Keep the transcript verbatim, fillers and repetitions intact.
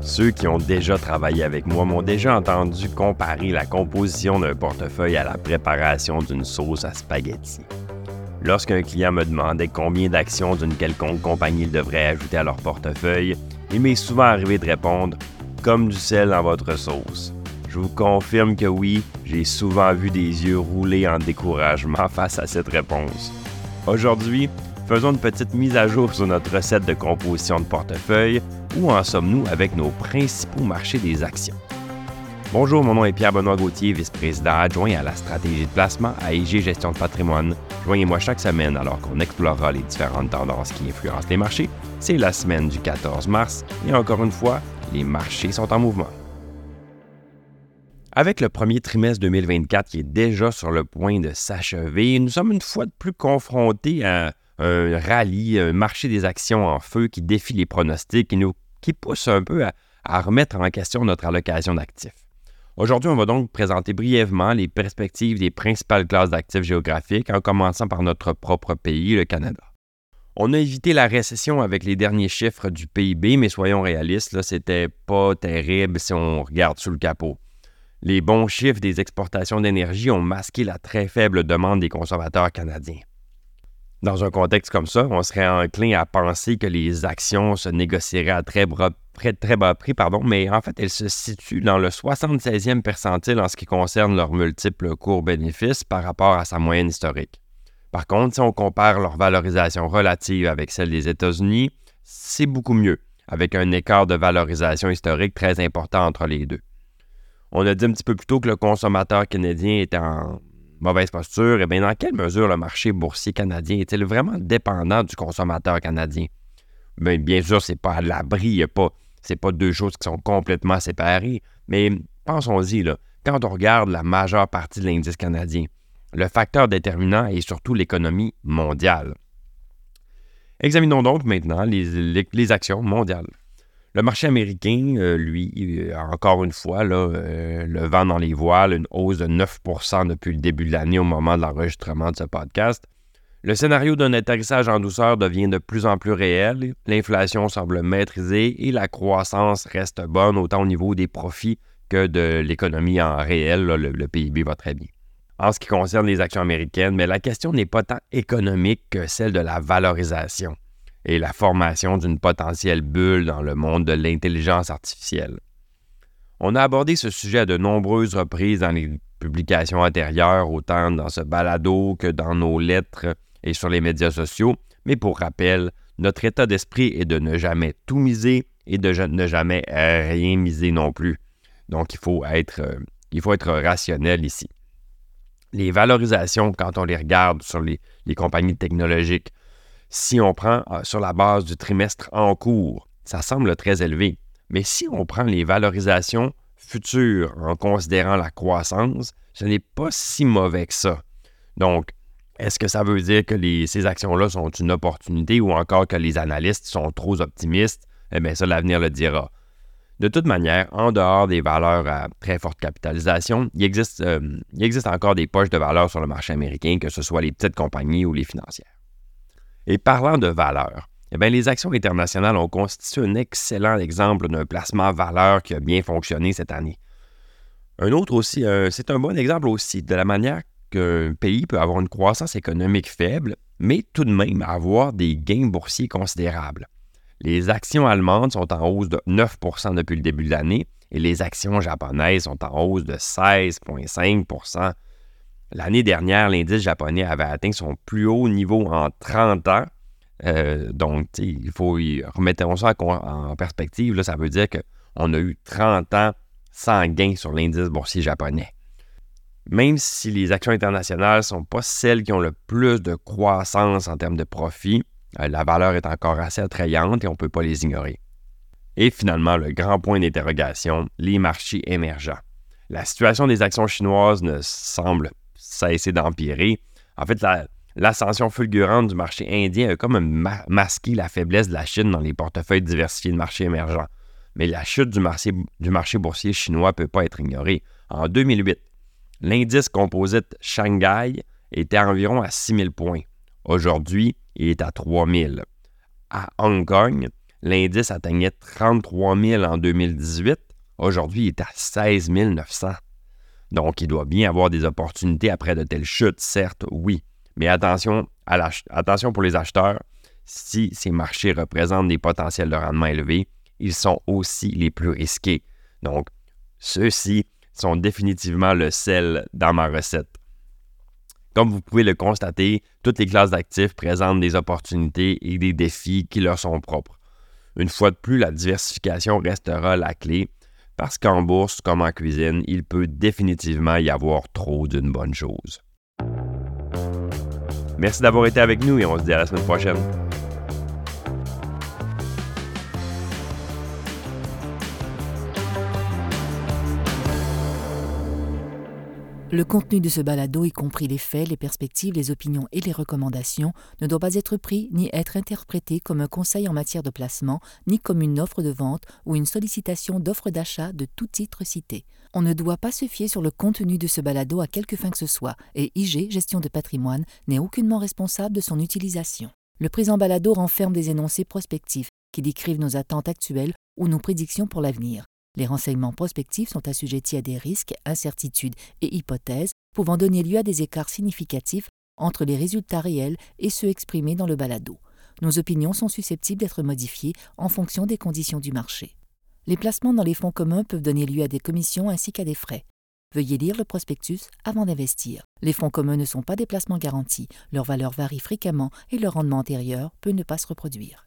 Ceux qui ont déjà travaillé avec moi m'ont déjà entendu comparer la composition d'un portefeuille à la préparation d'une sauce à spaghetti. Lorsqu'un client me demandait combien d'actions d'une quelconque compagnie il devrait ajouter à leur portefeuille, il m'est souvent arrivé de répondre « comme du sel dans votre sauce ». Je vous confirme que oui, j'ai souvent vu des yeux rouler en découragement face à cette réponse. Aujourd'hui, faisons une petite mise à jour sur notre recette de composition de portefeuille. Où en sommes-nous avec nos principaux marchés des actions? Bonjour, mon nom est Pierre-Benoît Gauthier, vice-président adjoint à la stratégie de placement à I G Gestion de patrimoine. Joignez-moi chaque semaine alors qu'on explorera les différentes tendances qui influencent les marchés. C'est la semaine du quatorze mars et encore une fois, les marchés sont en mouvement. Avec le premier trimestre deux mille vingt-quatre qui est déjà sur le point de s'achever, nous sommes une fois de plus confrontés à un rallye, un marché des actions en feu qui défie les pronostics et nous, qui pousse un peu à, à remettre en question notre allocation d'actifs. Aujourd'hui, on va donc présenter brièvement les perspectives des principales classes d'actifs géographiques, en commençant par notre propre pays, le Canada. On a évité la récession avec les derniers chiffres du P I B, mais soyons réalistes, là, c'était pas terrible si on regarde sous le capot. Les bons chiffres des exportations d'énergie ont masqué la très faible demande des consommateurs canadiens. Dans un contexte comme ça, on serait enclin à penser que les actions se négocieraient à très bas, très, très bas prix, pardon, mais en fait, elles se situent dans le soixante-seizième percentile en ce qui concerne leurs multiples cours-bénéfices par rapport à sa moyenne historique. Par contre, si on compare leur valorisation relative avec celle des États-Unis, c'est beaucoup mieux, avec un écart de valorisation historique très important entre les deux. On a dit un petit peu plus tôt que le consommateur canadien était en mauvaise posture. Eh bien, dans quelle mesure le marché boursier canadien est-il vraiment dépendant du consommateur canadien? Bien, bien sûr, c'est pas à l'abri, y a pas, c'est pas deux choses qui sont complètement séparées, mais pensons-y, là, quand on regarde la majeure partie de l'indice canadien, le facteur déterminant est surtout l'économie mondiale. Examinons donc maintenant les, les, les actions mondiales. Le marché américain, euh, lui, euh, encore une fois, là, euh, le vent dans les voiles, une hausse de neuf pour cent depuis le début de l'année au moment de l'enregistrement de ce podcast. Le scénario d'un atterrissage en douceur devient de plus en plus réel, l'inflation semble maîtrisée et la croissance reste bonne autant au niveau des profits que de l'économie en réel, là, le, le P I B va très bien. En ce qui concerne les actions américaines, mais la question n'est pas tant économique que celle de la valorisation et la formation d'une potentielle bulle dans le monde de l'intelligence artificielle. On a abordé ce sujet à de nombreuses reprises dans les publications antérieures, autant dans ce balado que dans nos lettres et sur les médias sociaux, mais pour rappel, notre état d'esprit est de ne jamais tout miser et de ne jamais rien miser non plus. Donc, il faut être, euh, il faut être rationnel ici. Les valorisations, quand on les regarde sur les, les compagnies technologiques, si on prend euh, sur la base du trimestre en cours, ça semble très élevé. Mais si on prend les valorisations futures en considérant la croissance, ce n'est pas si mauvais que ça. Donc, est-ce que ça veut dire que les, ces actions-là sont une opportunité ou encore que les analystes sont trop optimistes? Eh bien, ça, l'avenir le dira. De toute manière, en dehors des valeurs à très forte capitalisation, il existe, euh, il existe encore des poches de valeur sur le marché américain, que ce soit les petites compagnies ou les financières. Et parlant de valeur, eh bien, les actions internationales ont constitué un excellent exemple d'un placement valeur qui a bien fonctionné cette année. Un autre aussi, euh, c'est un bon exemple aussi de la manière qu'un pays peut avoir une croissance économique faible, mais tout de même avoir des gains boursiers considérables. Les actions allemandes sont en hausse de neuf pour cent depuis le début de l'année et les actions japonaises sont en hausse de seize virgule cinq pour cent. L'année dernière, l'indice japonais avait atteint son plus haut niveau en trente ans. Euh, donc, il faut remettre ça en perspective. Là, ça veut dire qu'on a eu trente ans sans gain sur l'indice boursier japonais. Même si les actions internationales ne sont pas celles qui ont le plus de croissance en termes de profit, euh, la valeur est encore assez attrayante et on ne peut pas les ignorer. Et finalement, le grand point d'interrogation, les marchés émergents. La situation des actions chinoises ne semble cesser d'empirer. En fait, la, l'ascension fulgurante du marché indien a comme ma- masqué la faiblesse de la Chine dans les portefeuilles diversifiés de marchés émergents. Mais la chute du marché, du marché boursier chinois ne peut pas être ignorée. En deux mille huit, l'indice composite Shanghai était environ à six mille points. Aujourd'hui, il est à trois mille. À Hong Kong, L'indice atteignait trente-trois mille en deux mille dix-huit. Aujourd'hui, il est à seize mille neuf cents. Donc, il doit bien avoir des opportunités après de telles chutes, certes, oui. Mais attention, à l'ach- attention pour les acheteurs, si ces marchés représentent des potentiels de rendement élevés, ils sont aussi les plus risqués. Donc, ceux-ci sont définitivement le sel dans ma recette. Comme vous pouvez le constater, toutes les classes d'actifs présentent des opportunités et des défis qui leur sont propres. Une fois de plus, la diversification restera la clé parce qu'en bourse comme en cuisine, il peut définitivement y avoir trop d'une bonne chose. Merci d'avoir été avec nous et on se dit à la semaine prochaine. Le contenu de ce balado, y compris les faits, les perspectives, les opinions et les recommandations, ne doit pas être pris ni être interprété comme un conseil en matière de placement, ni comme une offre de vente ou une sollicitation d'offre d'achat de tout titre cité. On ne doit pas se fier sur le contenu de ce balado à quelque fin que ce soit, et I G, Gestion de patrimoine, n'est aucunement responsable de son utilisation. Le présent balado renferme des énoncés prospectifs qui décrivent nos attentes actuelles ou nos prédictions pour l'avenir. Les renseignements prospectifs sont assujettis à des risques, incertitudes et hypothèses pouvant donner lieu à des écarts significatifs entre les résultats réels et ceux exprimés dans le balado. Nos opinions sont susceptibles d'être modifiées en fonction des conditions du marché. Les placements dans les fonds communs peuvent donner lieu à des commissions ainsi qu'à des frais. Veuillez lire le prospectus avant d'investir. Les fonds communs ne sont pas des placements garantis, leur valeur varie fréquemment et leur rendement antérieur peut ne pas se reproduire.